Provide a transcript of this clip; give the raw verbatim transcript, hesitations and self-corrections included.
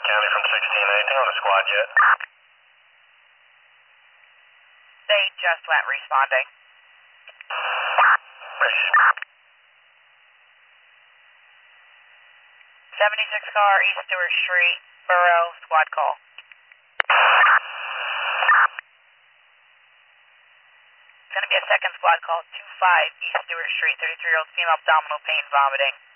County from sixteen, anything on the squad yet? They just went responding. seventy-six car, East Stewart Street, Borough, squad call. It's going to be a second squad call, two five East Stewart Street, thirty-three-year-old female abdominal pain, vomiting.